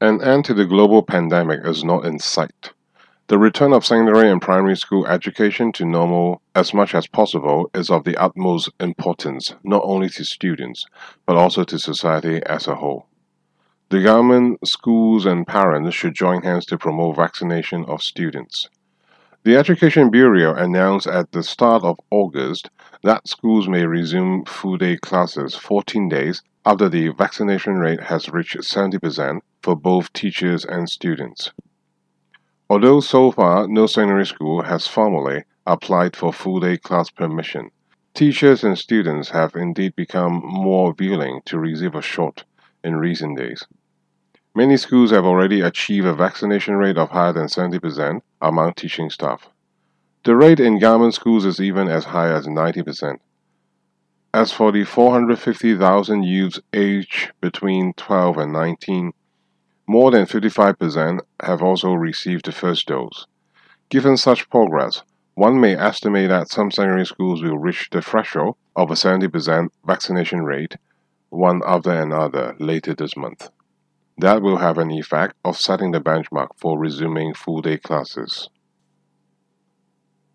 An end to the global pandemic is not in sight. The return of secondary and primary school education to normal as much as possible is of the utmost importance, not only to students, but also to society as a whole. The government, schools, and parents should join hands to promote vaccination of students. The Education Bureau announced at the start of August that schools may resume full day classes 14 days after the vaccination rate has reached 70% for both teachers and students. Although so far no secondary school has formally applied for full day class permission, teachers and students have indeed become more willing to receive a shot in recent days. Many schools have already achieved a vaccination rate of higher than 70% among teaching staff. The rate in government schools is even as high as 90%. As for the 450,000 youths aged between 12 and 19, more than 55% have also received the first dose. Given such progress, one may estimate that some secondary schools will reach the threshold of a 70% vaccination rate, one after another, later this month. That will have an effect of setting the benchmark for resuming full day classes.